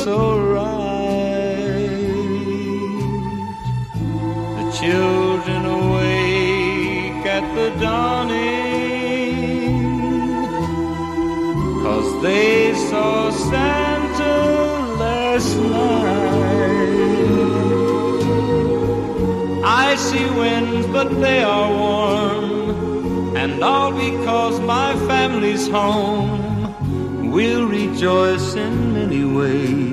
so right. The children awake at the dawning, 'cause they saw Santa last night. Icy winds, but they are warm, and all because my family's home. We'll rejoice in many ways.